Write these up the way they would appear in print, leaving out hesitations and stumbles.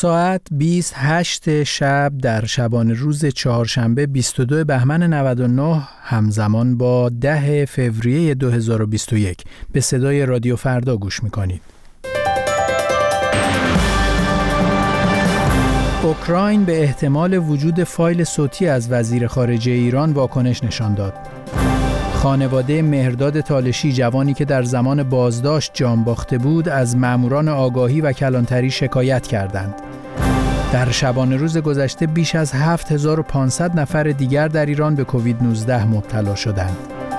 ساعت 28 شب در شبانه روز چهارشنبه 22 بهمن 99 همزمان با 10 فوریه 2021 به صدای رادیو فردا گوش می‌کنید. اوکراین به احتمال وجود فایل صوتی از وزیر خارجه ایران واکنش نشان داد. خانواده مهرداد تالشی، جوانی که در زمان بازداشت جان باخته بود، از ماموران آگاهی و کلانتری شکایت کردند. در شبانه روز گذشته بیش از 7500 نفر دیگر در ایران به کووید 19 مبتلا شدند.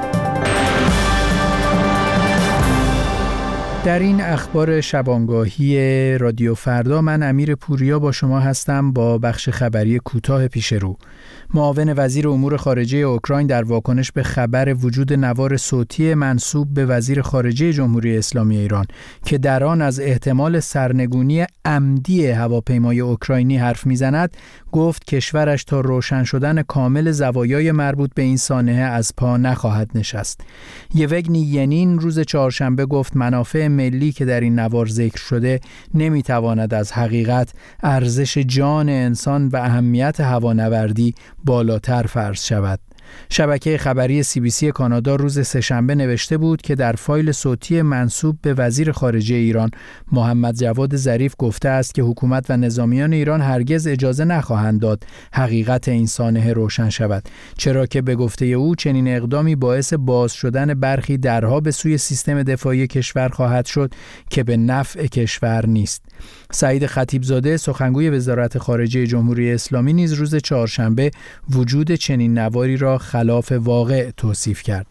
در این اخبار شبانگاهی رادیو فردا من امیر پوریا با شما هستم با بخش خبری کوتاه پیش رو. معاون وزیر امور خارجه اوکراین در واکنش به خبر وجود نوار صوتی منسوب به وزیر خارجه جمهوری اسلامی ایران که در آن از احتمال سرنگونی عمدی هواپیمای اوکراینی حرف میزند، گفت کشورش تا روشن شدن کامل زوایای مربوط به این سانحه از پا نخواهد نشست. یوگنی ینین روز چهارشنبه گفت منافع ملی که در این نوار ذکر شده نمیتواند از حقیقت، ارزش جان انسان و اهمیت هوانوردی بالاتر فرض شود. شبکه خبری CBC کانادا روز سه‌شنبه نوشته بود که در فایل صوتی منسوب به وزیر خارجه ایران محمد جواد ظریف گفته است که حکومت و نظامیان ایران هرگز اجازه نخواهند داد حقیقت این سانحه روشن شود، چرا که به گفته او چنین اقدامی باعث باز شدن برخی درها به سوی سیستم دفاعی کشور خواهد شد که به نفع کشور نیست. سعید خطیبزاده سخنگوی وزارت خارجه جمهوری اسلامی نیز روز چهارشنبه وجود چنین نواری را خلاف واقع توصیف کرد.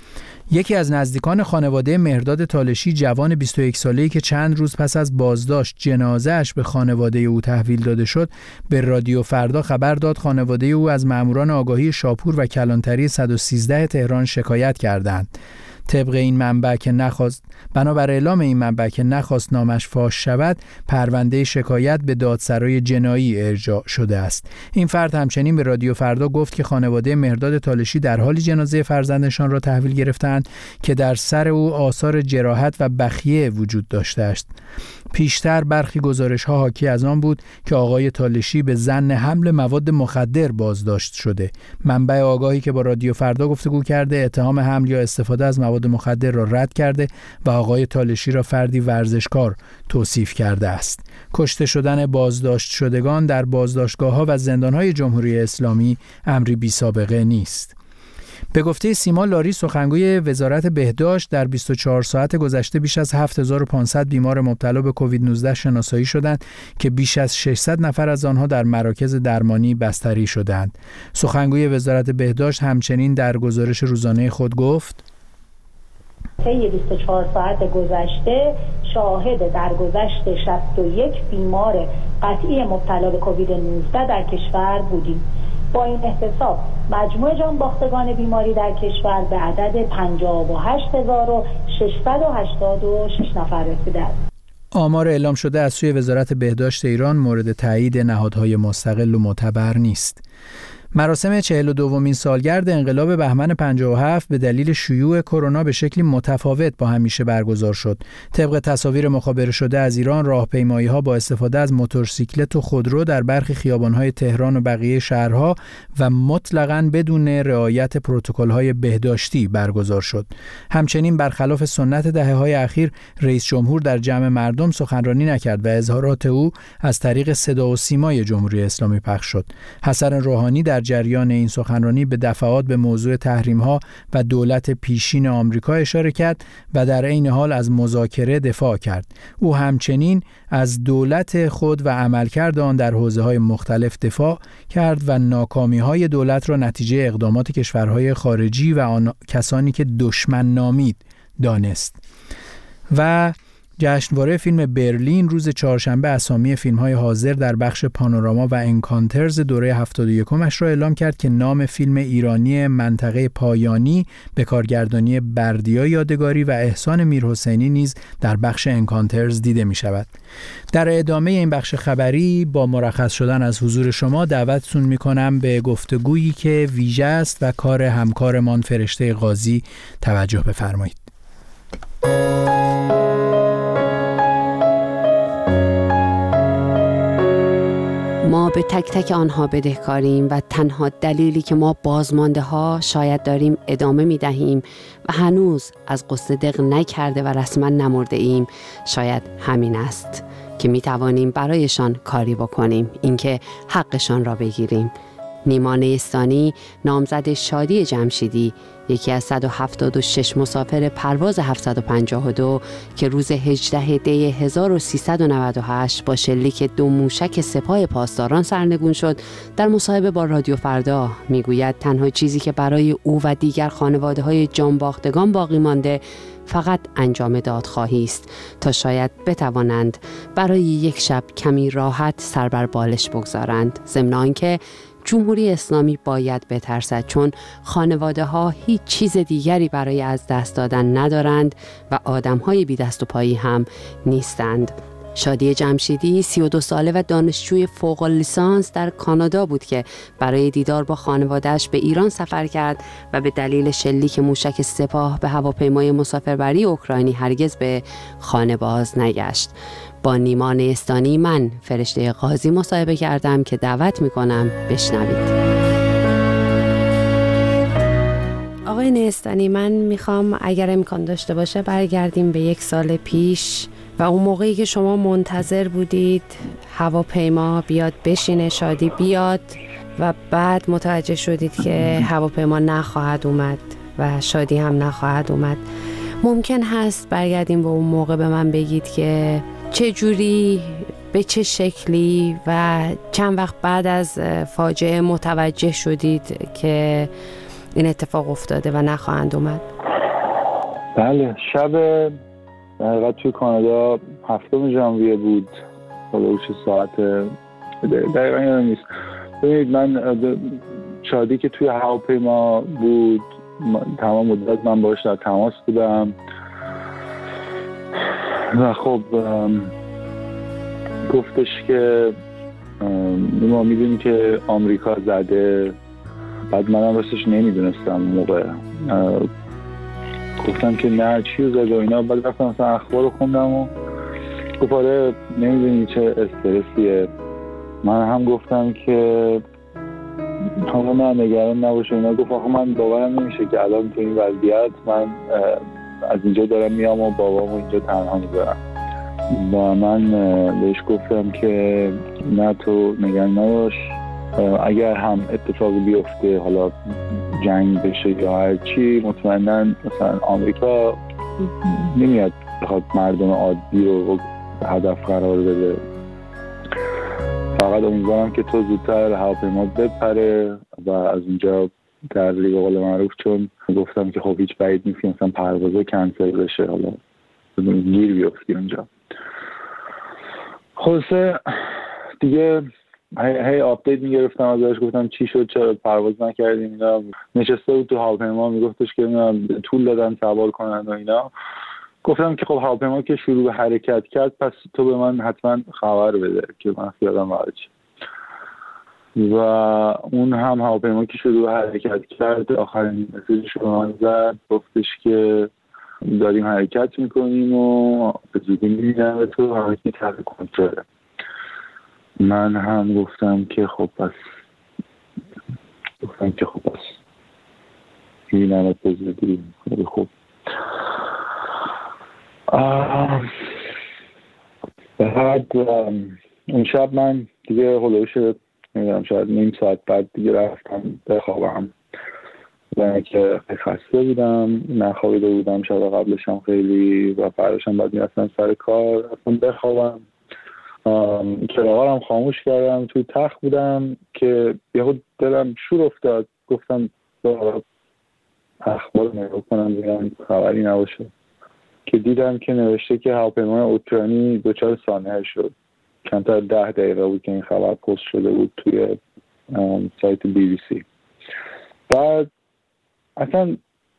یکی از نزدیکان خانواده مهرداد تالشی، جوان 21 ساله‌ای که چند روز پس از بازداشت جنازه‌اش به خانواده او تحویل داده شد، به رادیو فردا خبر داد خانواده او از ماموران آگاهی شاپور و کلانتری 113 تهران شکایت کردند. طبق این منبع که بنابر اعلام این منبع که نخواست نامش فاش شود، پرونده شکایت به دادسرای جنایی ارجاع شده است. این فرد همچنین به رادیو فردا گفت که خانواده مهرداد تالشی در حالی جنازه فرزندشان را تحویل گرفتند که در سر او آثار جراحت و بخیه وجود داشته است. پیشتر برخی گزارش‌ها حاکی از آن بود که آقای تالشی به ظن حمل مواد مخدر بازداشت شده. منبع آگاهی که با رادیو فردا گفتگو کرده، اتهام حمل یا استفاده از مواد مخدر را رد کرده و آقای تالشی را فردی ورزشکار توصیف کرده است. کشته شدن بازداشت شدگان در بازداشتگاه‌ها و زندان‌های جمهوری اسلامی امری بی‌سابقه نیست. به گفته سیما لاری سخنگوی وزارت بهداشت، در 24 ساعت گذشته بیش از 7500 بیمار مبتلا به کووید 19 شناسایی شدند که بیش از 600 نفر از آنها در مراکز درمانی بستری شدند. سخنگوی وزارت بهداشت همچنین در گزارش روزانه خود گفت: طی 24 ساعت گذشته شاهد درگذشت 61 بیمار قطعی مبتلا به کووید 19 در کشور بودیم. با این احتساب مجموع جان باختگان بیماری در کشور به عدد 58686 نفر رسیده است. آمار اعلام شده از سوی وزارت بهداشت ایران مورد تایید نهادهای مستقل و معتبر نیست. مراسم 42مین سالگرد انقلاب بهمن 57 به دلیل شیوع کرونا به شکلی متفاوت با همیشه برگزار شد. طبق تصاویر مخابره شده از ایران، راهپیمایی‌ها با استفاده از موتورسیکلت و خودرو در برخی خیابان‌های تهران و بقیه شهرها و مطلقاً بدون رعایت پروتکل‌های بهداشتی برگزار شد. همچنین برخلاف سنت دهه‌های اخیر، رئیس جمهور در جمع مردم سخنرانی نکرد و اظهارات او از طریق صدا و سیمای جمهوری اسلامی پخش شد. حسن روحانی در جریان این سخنرانی به دفعات به موضوع تحریم‌ها و دولت پیشین آمریکا اشاره کرد و در عین حال از مذاکره دفاع کرد. او همچنین از دولت خود و عملکرد آن در حوزه‌های مختلف دفاع کرد و ناکامی‌های دولت را نتیجه اقدامات کشورهای خارجی و آن کسانی که دشمن نامید دانست. و جشنواره فیلم برلین روز چهارشنبه اسامی فیلم‌های حاضر در بخش پانوراما و انکانترز دوره 71مش را اعلام کرد که نام فیلم ایرانی منطقه پایانی به کارگردانی بردیا یادگاری و احسان میرحسینی نیز در بخش انکانترز دیده می‌شود. در ادامه این بخش خبری با مرخص شدن از حضور شما دعوتتون می‌کنم به گفتگویی که ویژه است و کار همکارمان فرشته قاضی توجه بفرمایید. 「 ما به تک تک آنها بدهکاریم و تنها دلیلی که ما بازمانده ها شاید داریم ادامه می دهیم و هنوز از غصه دق نکرده و رسما نمرده ایم شاید همین است که می توانیم برایشان کاری بکنیم، اینکه حقشان را بگیریم. نیما نیستانی، نامزد شادی جمشیدی، یکی از 176 مسافر پرواز 752 که روز 18 دی 1398 با شلیک 2 موشک سپاه پاسداران سرنگون شد، در مصاحبه با رادیو فردا میگوید تنها چیزی که برای او و دیگر خانواده‌های جانباختگان باقی مانده فقط انجام دادخواهی است تا شاید بتوانند برای یک شب کمی راحت سر بر بالش بگذارند. ضمن آنکه جمهوری اسلامی باید بترسد، چون خانواده ها هیچ چیز دیگری برای از دست دادن ندارند و آدم های بی دست و پایی هم نیستند. شادی جمشیدی 32 ساله و دانشجوی فوق لیسانس در کانادا بود که برای دیدار با خانواده‌اش به ایران سفر کرد و به دلیل شلیک موشک سپاه به هواپیمای مسافربری اوکراینی هرگز به خانه باز نگشت. با نیما نیستانی من فرشته قاضی مصاحبه کردم که دعوت میکنم بشنوید. آقای نیستانی، من میخوام اگر امکان داشته باشه برگردیم به 1 سال پیش و اون موقعی که شما منتظر بودید هواپیما بیاد بشینه، شادی بیاد و بعد متوجه شدید که هواپیما نخواهد اومد و شادی هم نخواهد اومد. ممکن هست برگردیم به اون موقع به من بگید که چه جوری، به چه شکلی و چند وقت بعد از فاجعه متوجه شدید که این اتفاق افتاده و نخواهند اومد؟ بله، شب در توی کانادا 7 ژانویه بود، حدود ساعت دقیقا یادم نیست. ببینید، من شادی که توی هواپیما بود تمام مدت من باش در تماس بودم و خب گفتش که ما میدونیم که آمریکا زده. بعد منم راستش نمیدونستم موقع، گفتم که نه چی رو زده و اینا. بعد رفتم مثلا اخبار رو خوندم و گفت آره نمیدونی چه استرسیه. من هم گفتم که حالا نه نگران نباشه اینا. گفت آخه من باورم نمیشه که الان تو این وضعیت من از اینجا دارم میام و بابامو اینجا تنها میذارم. و من بهش گفتم که نه تو نگران نباش، اگر هم اتفاقی بیفته، حالا جنگ بشه یا هر چی، مطمئناً مثلا آمریکا نمیاد بخواد مردم عادی رو هدف قرار بده. فقط امیدوارم که تو زودتر هواپیما بپره و از اونجا در به قول معروف، چون گفتم که خب هیچ بعید نیست که مثلا پروازه کنسل بشه، حالا گیر بیفتی اونجا. خلاصه دیگه هی آپدیت میگرفتم ازش، گفتم چی شد، چرا پرواز نکردیم اینا. نشسته بود تو هواپیما میگفتش که طول دادن سوار کنن و اینا. گفتم که خب هواپیما که شروع به حرکت کرد پس تو به من حتما خبر بده که من خیالم راحت شه. و اون هم هواپیما که شروع به حرکت کرد آخرین مسیجش رو من زد، گفتش که داریم حرکت میکنیم و به زودی میبینم تو حرکتی تحت کنترله. من هم گفتم که خب پس میبینم به زودی. خیلی خوب. بعد اون شب من دیگه هلوش نمیدونم شاید نیم ساعت بعد دیگه رفتم بخوابم، و که خسته بودم، نخوابیده بودم شب قبلشم خیلی و فرداشم بعد میرفتم سر کار، رفتم بخوابم. چراغارم خاموش کردم، توی تخت بودم که یهو دلم شور افتاد، گفتم اخبار نگاه کنم بگم خبری نباشه، که دیدم که نوشته که هواپیمای اوکراینی دچار سانحه شد. چند تا 10 دقیقه بود که این خبر پست شده بود توی سایت BBC. بعد اصلا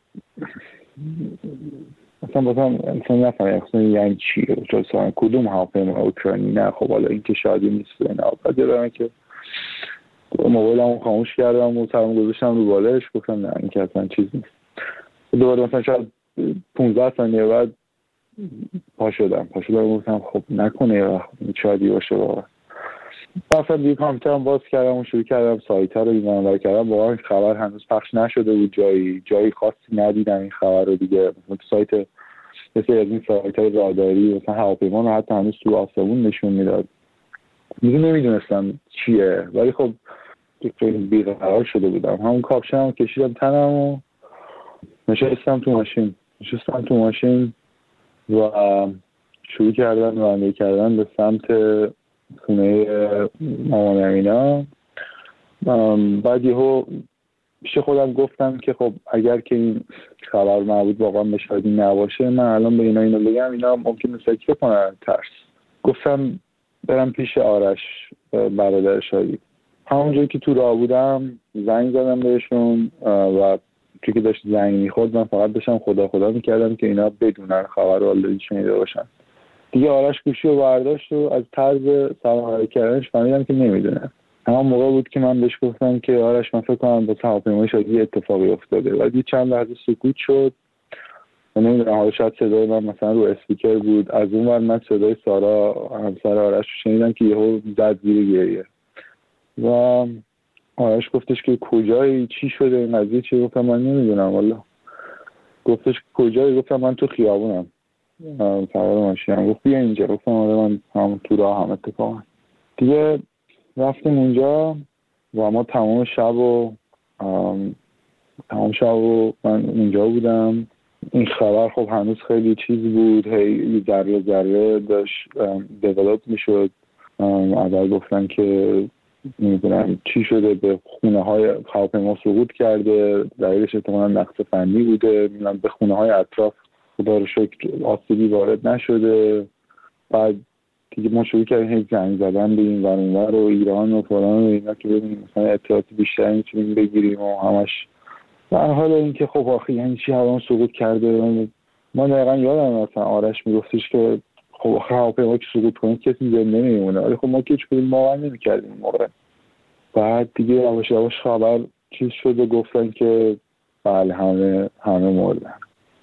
نفهمم یعنی چی دچار سانحه، کدوم هواپیمای اوکراینی؟ نه خب حالا این که شادی نیست اینا. بعد دیدم که موبایلمو خاموش کردم و سرمو گذاشتم رو بالش، گفتم نه این که اصلا چیز نیست. دوباره مثلا شاید 15 ثانیه بعد پا شدم گفتم خب نکنه شادی باشه واقعا. اصلا دیگه کامپیوترم باز کردم و شروع کردم سایت ها رو دیدن کردم. واقعا این خبر هنوز پخش نشده بود، جایی خاصی ندیدم این خبر رو دیگه. مثلا سایت مثل از این سایت های راداری مثلا هواپیما رو حتی هنوز تو آسمون نشون میداد. دیگه نمیدونستم چیه، ولی خب خیلی بیقرار شده بودم. همون کاپشنم کشیدم تنم و نشستم تو ماشین و شروع کردم رانندگی کردن به سمت خونه مامان اینا. بعد یهو پیش خودم گفتم که خب اگر که این خبر مربوط واقعا به شادی نباشه، من الان به اینو بگم اینا ممکنه فکر کنن ترس. گفتم برم پیش آرش برادر شادی. همونجایی که تو راه بودم زنگ زدم بهشون و توی که داشت زنگ میخورد من فقط داشتم خدا میکردم که اینا بدونن خبر رو آلردی شنیده باشن. دیگه آرش گوشی رو برداشت و از طرز سلام علیک کردنش فهمیدم که نمیدونه. همون موقع بود که من بهش گفتم که آرش من فکر کنم با هواپیمای شادی اتفاقی افتاده. بعد چند لحظه سکوت شد و نمیدونم حالا شاید صدای من مثلا رو اسپیکر بود. از اون ور من صدای سارا همسر آرش رو شنیدم که یهو زد زیر گریه و آرش گفتش که کجایی، چی شده، این قضیه چیه؟ گفتم من نمیدونم والا. گفتش کجایی؟ گفتم من تو خیابونم سوار ماشینم. گفت بیا اینجا. گفتم آره من هم تو راه هم اتفاقا. دیگه رفتیم اونجا و ما تمام شب من اونجا بودم. این خبر خب هنوز خیلی چیز بود، هی ذره داشت دیولپ میشد. اول گفتن که نمیدونم چی شده، به خونه های هواپیما سقوط کرده، دلیلش احتمالاً نقص فنی بوده. به خونه های اطراف خدا رو شکر آسیبی وارد نشده. بعد دیگه ما شروع کردیم هی زنگ زدن به این ور و ایران و فلان و اینا که ببینیم مثلا اطلاعات بیشتری میتونیم بگیریم و همش در حال اینکه خب آخه یعنی چی هواپیما سقوط کرده. ما دقیقا یادم مثلا آرش میگفتش که خب هواپیما که سقوط کنه کسی زنده نمیمونه، ولی خب ما که هیچ کدوم باور نمی‌کردیم این موقع. بعد دیگه یواش خبر چیز شد و گفتن که بله همه مردن.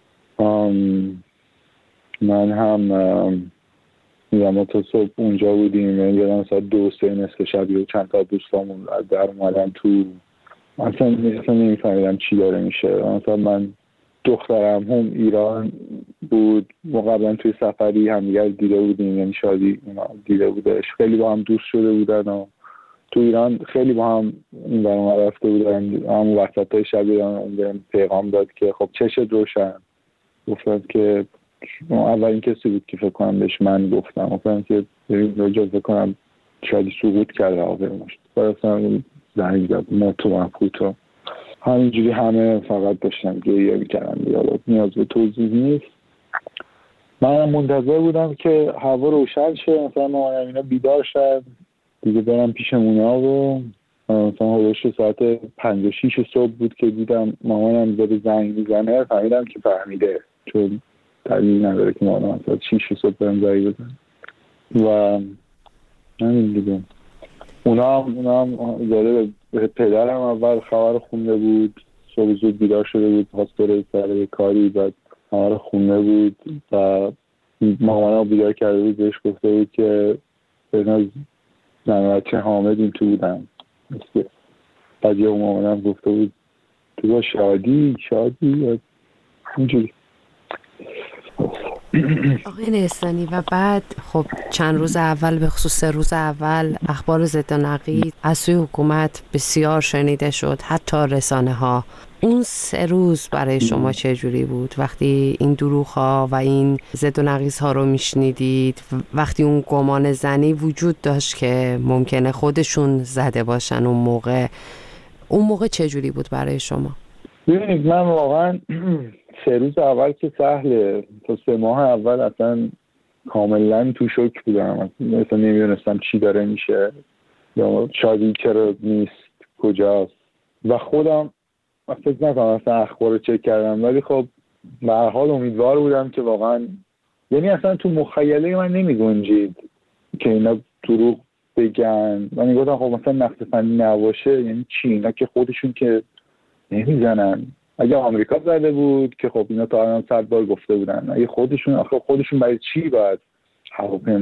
من هم ما تا صبح اونجا بودیم، یادم ساعت 2-3 نصف شب و چند تا دوستامون در اومدن تو. اصلا نمی‌فهمیدم چی داره میشه. مثلا من دخترم هم ایران بود، ما قبلا توی سفری همدیگر دیده بودیم، یعنی شادی دیده بودش، خیلی با هم دوست شده بودن و تو ایران خیلی با هم این برام رفته بودن. همون وسطای شب اون بهم پیغام داد که خب چشت روشن. گفتم که اولین کسی بود که فکر کنم بهش من گفتم که اجازه کنم شادی سقوط کرده هواپیماش. برای زنگ زد موتو مفقوتو. همینجوری همه فقط داشتن گریه میکردن دیگه، نیاز به توضیح نیست. من منتظر بودم که هوا روشن شه، مثلا مامانم اینا بیدار شد دیگه برم پیش اونا و مثلا حدوش ساعت 5-6 صبح بود که دیدم مامانم داره زنگ میزنه. فهمیدم که فهمیده، چون دلیل نداره که مامانم ساعت 6 صبح برم زنگ بزنه. و همین دیگه اونا هم داره به پدرم اول خبر خونده بود، صبح زود بیدار شده بود، خواست بره سر کاری، بعد خبر خونده بود و مامانم بیدار کرده بود، بهش گفته بود که بناز زن بچه حامد این تو بودن. بعد یه مامانم گفته بود تو با شادی اینجوری. آقای نیستانی و بعد خب چند روز اول، به خصوص 3 روز اول، اخبار ضد و نقیض از سوی حکومت بسیار شنیده شد، حتی رسانه ها. اون 3 روز برای شما چه جوری بود وقتی این دروغ ها و این ضد و نقیض ها رو میشنیدید؟ وقتی اون گمان زنی وجود داشت که ممکنه خودشون زده باشن اون موقع چه جوری بود برای شما؟ ببینید من واقعا 3 روز اول که سهله، تا 3 ماه اول اصلا کاملا تو شوک بودم، اصلا نمیدونستم چی داره میشه یا شادی چرا نیست، کجاست. و خودم فکر نکنم اصلا اخبار رو چک کردم، ولی خب به هر حال امیدوار بودم که واقعا، یعنی اصلا تو مخیله من نمی گنجید که اینا دروغ بگن. من میگفتم خب مثلا نقص فنی نباشه یعنی چی؟ اینا که خودشون که نمیزنن. اگه آمریکا زده بود که خب اینا تا الان 100 بار گفته بودن، اگه خودشون برای چی باید هواپیما